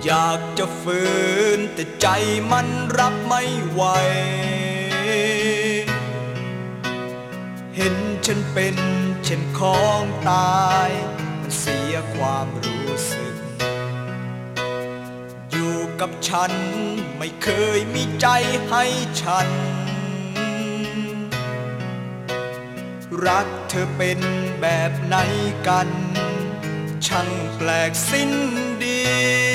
อยากจะฝืนแต่ใจมันรับไม่ไหวเห็นฉันเป็นเช่นของตายมันเสียความรู้สึกอยู่กับฉันไม่เคยมีใจให้ฉันรักเธอเป็นแบบไหนกันช่างแปลกสิ้นดี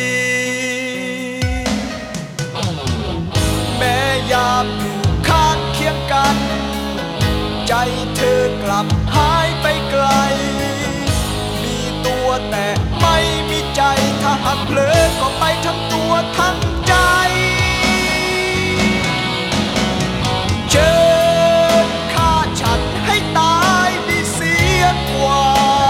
แม้ยามอยู่ข้างเคียงกันใจเธอกลับหายไปไกลมีตัวแต่ไม่มีใจถ้าหากเผลอก็ไปทั้งตัวทั้งใจเชิญฆ่าฉันให้ตายดีเสียกว่า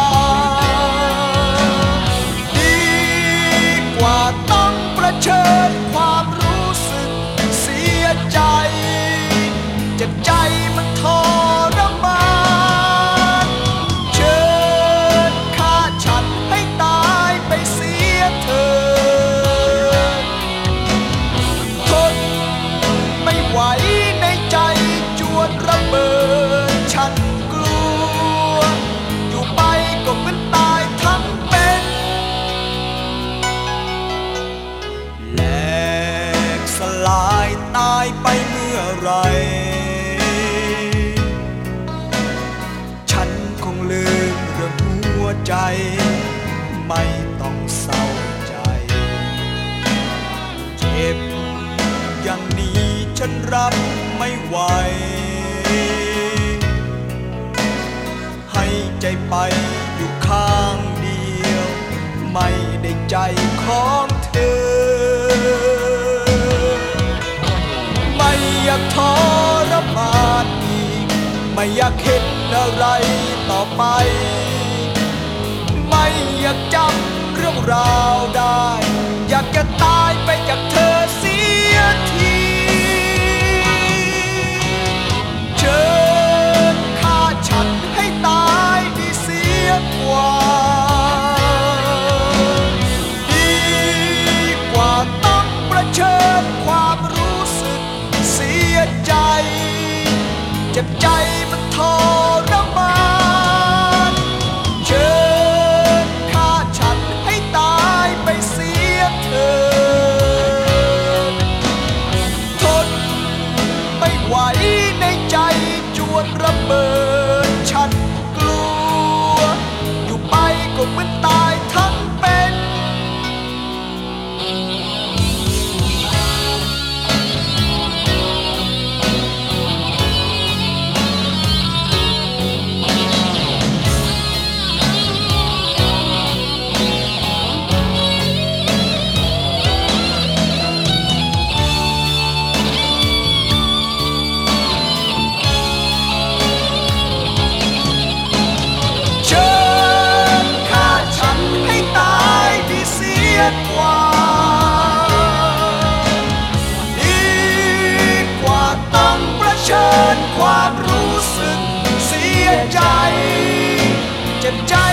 ดีกว่าต้องประเชิญความรู้สึกเสียใจเจ็บใจมันทรมานเชิญฆ่าฉันให้ตายไปเสียเถิดทนไม่ไหวในใจจวดระเบิดฉันกลัวอยู่ไปก็เหมือนตายทั้งเป็นแหลกสลายตายไปเมื่อไรฉันคงลืมเรื่องหัวใจไม่ต้องเศร้าใจเจ็บอย่างนี้ฉันรับไม่ไหวให้ใจไปอยู่ข้างเดียวไม่ได้ใจของเธอไม่อยากทรมานอีกไม่อยากเห็นอะไรต่อไปไม่อยากจำเรื่องราวได้อยากจะตายไปจากเธอเสียทีเชิญฆ่าฉันให้ตายดีเสียกว่าดีกว่าต้องประเชิญความรู้สึกเสียใจเจ็บใจมันทรมานเชิญฆ่าฉันให้ตายไปเสียเถิดทนไม่ไหวในใจจวดระเบิดฉันกลัวอยู่ไปก็เหมือนตายทั้งเป็นกว่าดีกว่าต้องประเชิญความรู้สึกเสียใจเจ็บใจ